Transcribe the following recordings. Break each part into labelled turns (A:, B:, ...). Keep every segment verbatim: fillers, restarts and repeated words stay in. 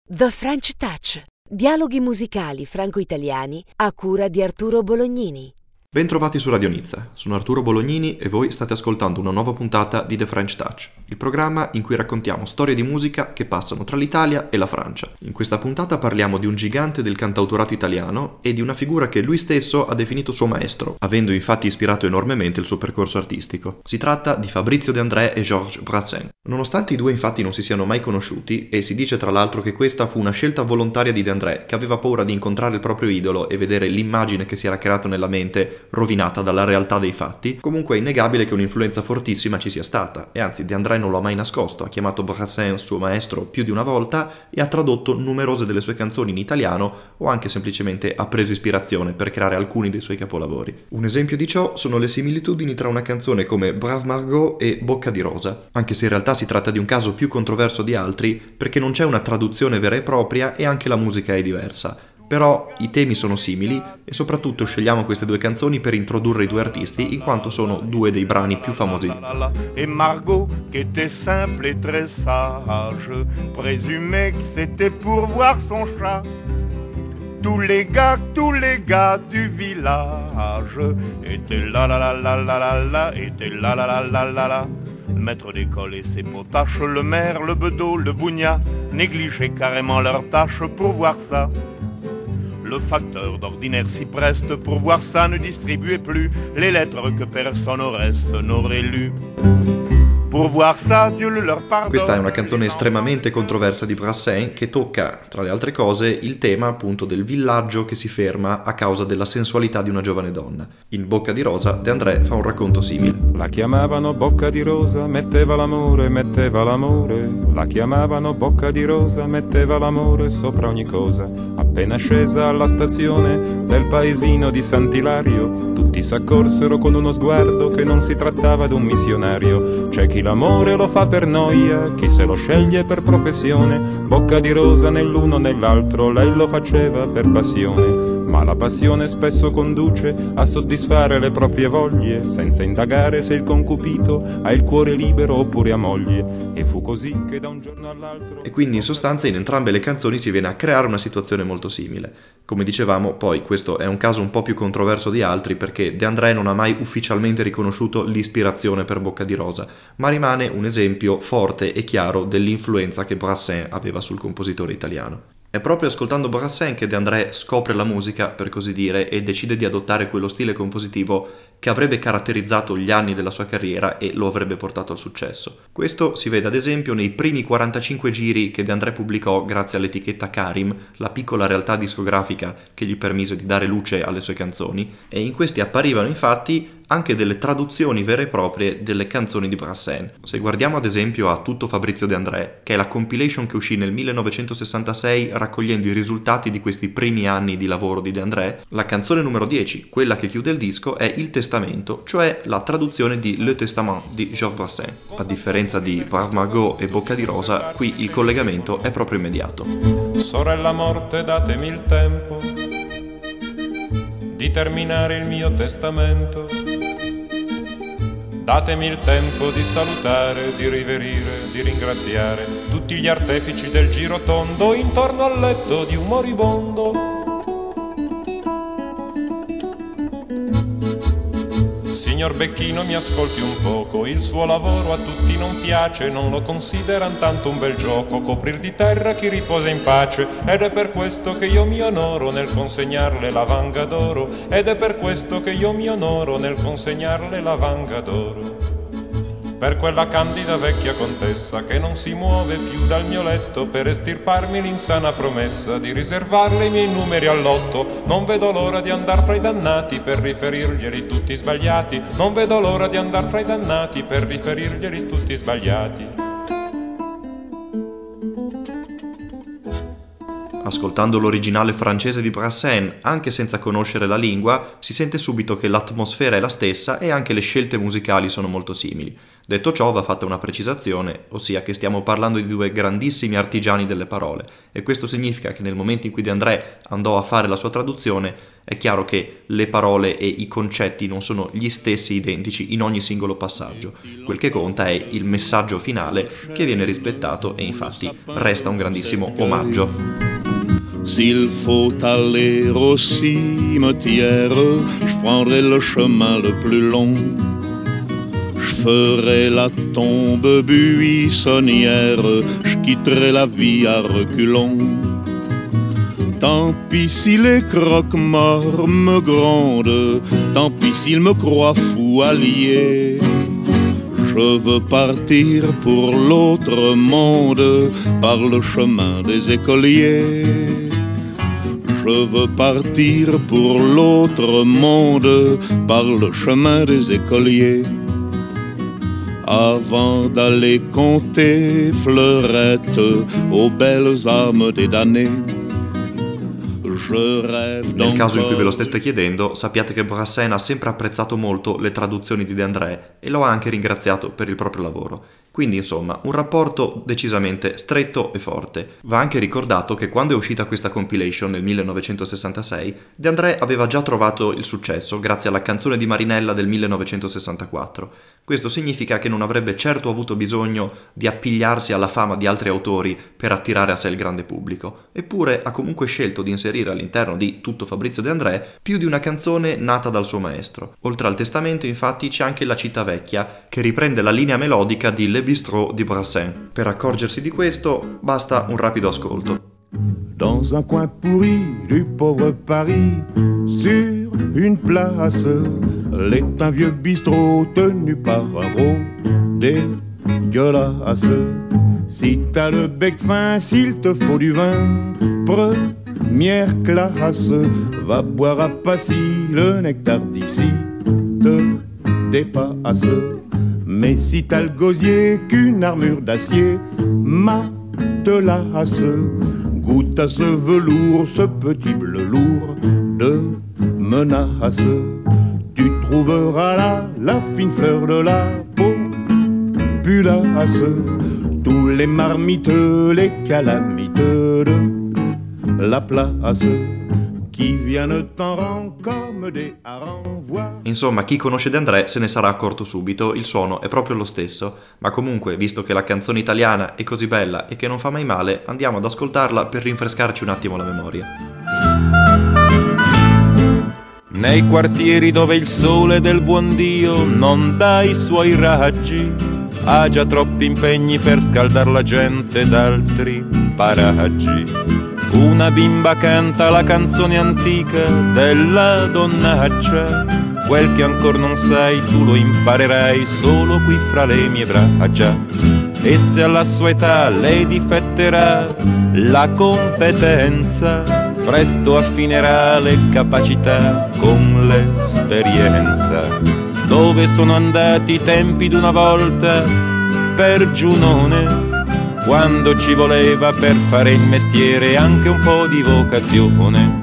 A: The French Touch, dialoghi musicali franco-italiani a cura di Arturo Bolognini.
B: Bentrovati su Radio Nizza, sono Arturo Bolognini e voi state ascoltando una nuova puntata di The French Touch, il programma in cui raccontiamo storie di musica che passano tra l'Italia e la Francia. In questa puntata parliamo di un gigante del cantautorato italiano e di una figura che lui stesso ha definito suo maestro, avendo infatti ispirato enormemente il suo percorso artistico. Si tratta di Fabrizio De André e Georges Brassens. Nonostante i due infatti non si siano mai conosciuti, e si dice tra l'altro che questa fu una scelta volontaria di De André, che aveva paura di incontrare il proprio idolo e vedere l'immagine che si era creato nella mente rovinata dalla realtà dei fatti, comunque è innegabile che un'influenza fortissima ci sia stata, e anzi De André non lo ha mai nascosto, ha chiamato Brassens suo maestro più di una volta e ha tradotto numerose delle sue canzoni in italiano o anche semplicemente ha preso ispirazione per creare alcuni dei suoi capolavori. Un esempio di ciò sono le similitudini tra una canzone come Brave Margot e Bocca di Rosa, anche se in realtà si tratta di un caso più controverso di altri perché non c'è una traduzione vera e propria e anche la musica è diversa. Però i temi sono simili e soprattutto scegliamo queste due canzoni per introdurre i due artisti in quanto sono due dei brani più famosi.
C: Et Margot, qui était simple et très sage, présumait que c'était pour voir son chat. Tous les gars, tous les gars du village étaient là là là là là là là, étaient là là là là là là. Le maître d'école et ses potaches, le maire, le bedeau, le bougna, négligeaient carrément leurs tâches pour voir ça. Le facteur d'ordinaire s'y preste pour voir ça, ne distribuait plus les lettres que personne au reste n'aurait lues. Pour voir ça, Dieu le leur pardonne.
B: Questa è una canzone estremamente controversa di Brassens che tocca, tra le altre cose, il tema appunto del villaggio che si ferma a causa della sensualità di una giovane donna. In Bocca di Rosa, De André fa un racconto simile.
D: La chiamavano Bocca di Rosa, metteva l'amore, metteva l'amore. La chiamavano Bocca di Rosa, metteva l'amore sopra ogni cosa. Appena scesa alla stazione del paesino di Sant'Ilario, tutti s'accorsero con uno sguardo che non si trattava d'un missionario. C'è chi l'amore lo fa per noia, chi se lo sceglie per professione. Bocca di Rosa nell'uno nell'altro, lei lo faceva per passione. Ma la passione spesso conduce a soddisfare le proprie voglie, senza indagare se il concupito ha il cuore libero oppure ha moglie. E fu così che da un giorno all'altro...
B: E quindi in sostanza in entrambe le canzoni si viene a creare una situazione molto simile. Come dicevamo, poi questo è un caso un po' più controverso di altri perché De André non ha mai ufficialmente riconosciuto l'ispirazione per Bocca di Rosa, ma rimane un esempio forte e chiaro dell'influenza che Brassens aveva sul compositore italiano. È proprio ascoltando Brassens che De André scopre la musica, per così dire, e decide di adottare quello stile compositivo che avrebbe caratterizzato gli anni della sua carriera e lo avrebbe portato al successo. Questo si vede ad esempio nei primi quarantacinque giri che De André pubblicò grazie all'etichetta Karim, la piccola realtà discografica che gli permise di dare luce alle sue canzoni, e in questi apparivano infatti anche delle traduzioni vere e proprie delle canzoni di Brassens. Se guardiamo ad esempio a Tutto Fabrizio De André, che è la compilation che uscì nel millenovecentosessantasei raccogliendo i risultati di questi primi anni di lavoro di De André, la canzone numero dieci, quella che chiude il disco, è Il Testamento, cioè la traduzione di Le Testament di Georges Brassens. A differenza di Brave Margot e Bocca di Rosa, qui il collegamento è proprio immediato.
D: Sorella morte, datemi il tempo di terminare il mio testamento. Datemi il tempo di salutare, di riverire, di ringraziare tutti gli artefici del giro tondo intorno al letto di un moribondo. Signor Becchino, mi ascolti un poco, il suo lavoro a tutti non piace, non lo consideran tanto un bel gioco, coprir di terra chi riposa in pace, ed è per questo che io mi onoro nel consegnarle la vanga d'oro, ed è per questo che io mi onoro nel consegnarle la vanga d'oro. Per quella candida vecchia contessa che non si muove più dal mio letto, per estirparmi l'insana promessa di riservarle i miei numeri al lotto. Non vedo l'ora di andar fra i dannati per riferirglieli tutti sbagliati. Non vedo l'ora di andar fra i dannati per riferirglieli tutti sbagliati.
B: Ascoltando l'originale francese di Brassens, anche senza conoscere la lingua, si sente subito che l'atmosfera è la stessa e anche le scelte musicali sono molto simili. Detto ciò, va fatta una precisazione, ossia che stiamo parlando di due grandissimi artigiani delle parole, e questo significa che nel momento in cui De André andò a fare la sua traduzione, è chiaro che le parole e i concetti non sono gli stessi identici in ogni singolo passaggio. Quel che conta è il messaggio finale che viene rispettato e infatti resta un grandissimo omaggio.
E: S'il faut aller au cimetière, je prendrai le chemin le plus long. Je ferai la tombe buissonnière, je quitterai la vie à reculons. Tant pis si les croque-morts me grondent, tant pis s'ils me croient fou allié. Je veux partir pour l'autre monde, par le chemin des écoliers. Je veux partir pour l'autre monde, par le chemin des écoliers. Avant d'aller compter fleurettes aux belles âmes des damnés.
B: Nel caso in cui ve lo steste chiedendo, sappiate che Brassens ha sempre apprezzato molto le traduzioni di De André e lo ha anche ringraziato per il proprio lavoro. Quindi insomma, un rapporto decisamente stretto e forte. Va anche ricordato che quando è uscita questa compilation nel millenovecentosessantasei, De André aveva già trovato il successo grazie alla canzone di Marinella del millenovecentosessantaquattro. Questo significa che non avrebbe certo avuto bisogno di appigliarsi alla fama di altri autori per attirare a sé il grande pubblico. Eppure ha comunque scelto di inserire all'interno di Tutto Fabrizio De André più di una canzone nata dal suo maestro. Oltre al testamento, infatti, c'è anche La città vecchia, che riprende la linea melodica di Le Bistrot di Brassens. Per accorgersi di questo, basta un rapido ascolto.
C: Dans un coin pourri du pauvre Paris, sur une place, l'est un vieux bistrot tenu par un gros dégueulasse. Si t'as le bec fin, s'il te faut du vin, première classe, va boire à Passy, le nectar d'ici te dépasse. Mais si t'as le gosier qu'une armure d'acier matelasse, goûte à ce velours, ce petit bleu lourd de menace. Tu trouveras là la fine fleur de la populace, tous les marmiteux, les calamiteux de la place, qui viennent en rang comme des harengs.
B: Insomma, chi conosce De André se ne sarà accorto subito, il suono è proprio lo stesso, ma comunque, visto che la canzone italiana è così bella e che non fa mai male, andiamo ad ascoltarla per rinfrescarci un attimo la memoria.
D: Nei quartieri dove il sole del buon Dio non dà i suoi raggi, ha già troppi impegni per scaldar la gente d'altri paraggi. Una bimba canta la canzone antica della donnaccia, quel che ancor non sai tu lo imparerai solo qui fra le mie braccia. E se alla sua età lei difetterà la competenza, presto affinerà le capacità con l'esperienza. Dove sono andati i tempi d'una volta per Giunone, quando ci voleva per fare il mestiere anche un po' di vocazione.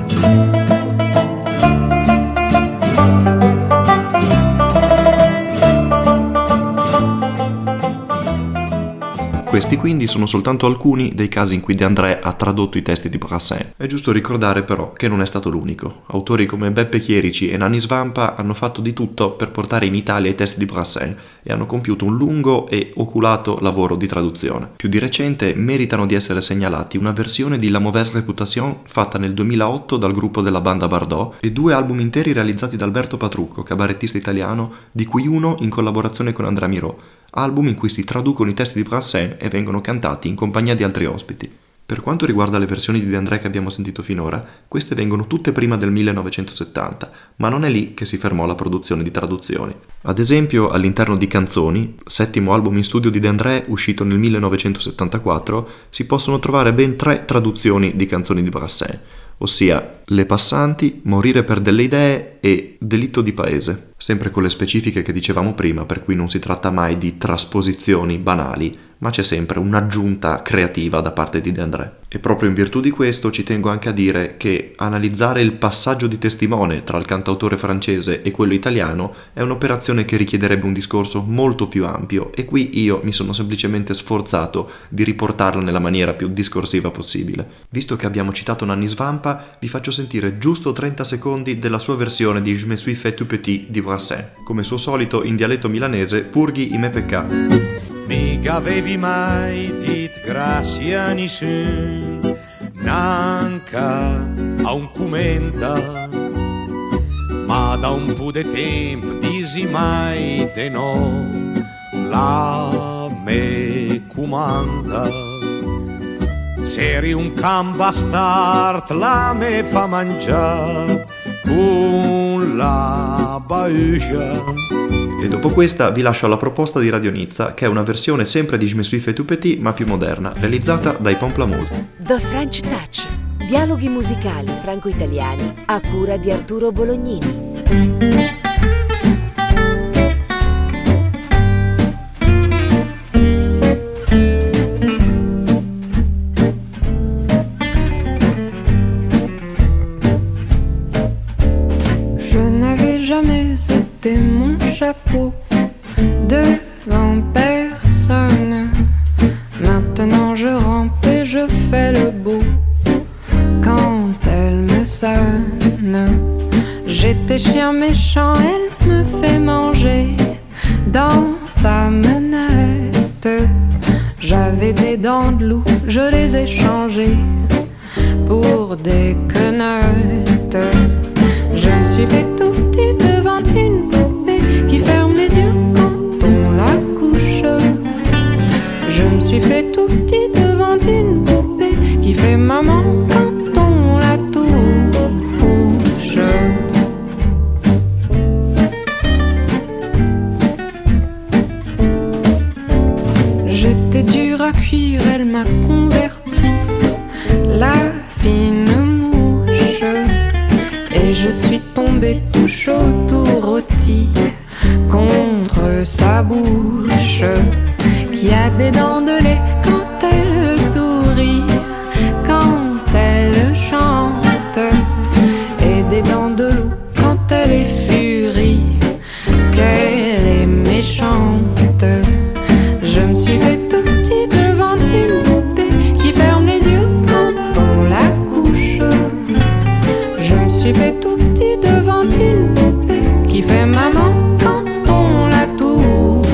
B: Questi quindi sono soltanto alcuni dei casi in cui De André ha tradotto i testi di Brassens. È giusto ricordare però che non è stato l'unico. Autori come Beppe Chierici e Nanni Svampa hanno fatto di tutto per portare in Italia i testi di Brassens e hanno compiuto un lungo e oculato lavoro di traduzione. Più di recente meritano di essere segnalati una versione di La Mauvaise Réputation fatta nel duemilaotto dal gruppo della banda Bardot e due album interi realizzati da Alberto Patrucco, cabarettista italiano, di cui uno in collaborazione con Andrea Miró, album in cui si traducono i testi di Brassens e vengono cantati in compagnia di altri ospiti. Per quanto riguarda le versioni di De André che abbiamo sentito finora, queste vengono tutte prima del millenovecentosettanta, ma non è lì che si fermò la produzione di traduzioni. Ad esempio, all'interno di Canzoni, settimo album in studio di De André uscito nel millenovecentosettantaquattro, si possono trovare ben tre traduzioni di canzoni di Brassens, ossia Le passanti, Morire per delle idee e Delitto di paese, sempre con le specifiche che dicevamo prima, per cui non si tratta mai di trasposizioni banali, ma c'è sempre un'aggiunta creativa da parte di De André. E proprio in virtù di questo ci tengo anche a dire che analizzare il passaggio di testimone tra il cantautore francese e quello italiano è un'operazione che richiederebbe un discorso molto più ampio, e qui io mi sono semplicemente sforzato di riportarlo nella maniera più discorsiva possibile. Visto che abbiamo citato Nanni Svampa, vi faccio sentire giusto trenta secondi della sua versione di Je me suis fait tout petit di Brassens, come suo solito in dialetto milanese, purghi i me pecca.
F: Mica avevi mai dit grazie a nessun, nanca a un commenta, ma da un po' de tempo disi mai de no, la me comanda. Seri un can bastard, la me fa mangiare con la baiuscia.
B: E dopo questa vi lascio alla proposta di Radio Nizza, che è una versione sempre di Je me suis fait tout petit ma più moderna, realizzata dai Pomplamoose.
A: The French Touch, dialoghi musicali franco-italiani a cura di Arturo Bolognini.
G: Mon chapeau devant personne. Maintenant je rampe et je fais le beau quand elle me sonne. J'étais chien méchant, elle me fait manger dans sa menette. J'avais des dents de loup, je les ai changées pour des quenottes. Je me suis fait tout petit devant une poupée qui ferme les yeux quand on la couche. Je me suis fait tout petit devant une poupée qui fait maman quand on la touche. J'étais dure à cuire, elle m'a converti, la fine mouche. Et je suis tombée tout chaud, tout rôti contre sa bouche, qui a des dents de lait quand elle sourit, quand elle chante, et des dents de loup quand elle est furie, qu'elle est méchante. Je me suis fait tout petit devant une poupée qui ferme les yeux quand on la couche. Je me suis fait tout petit devant une poupée qui fait maman quand on la touche.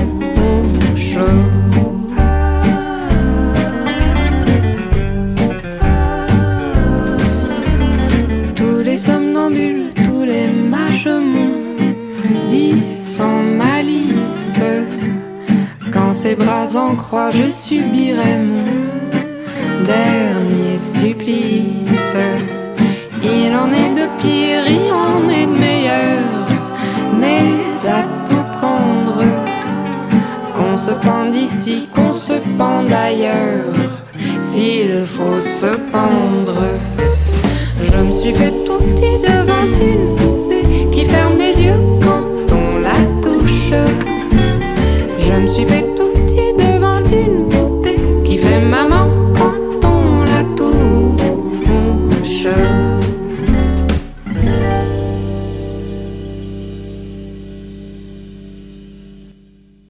G: Tous les somnambules, tous les mages m'ont dit sans malice, quand ses bras en croix je subirai mon dernier supplice. Il en est de pire, il en est de meilleur, mais à tout prendre, qu'on se pende ici, qu'on se pende ailleurs, s'il faut se pendre. Je me suis fait tout petit devant une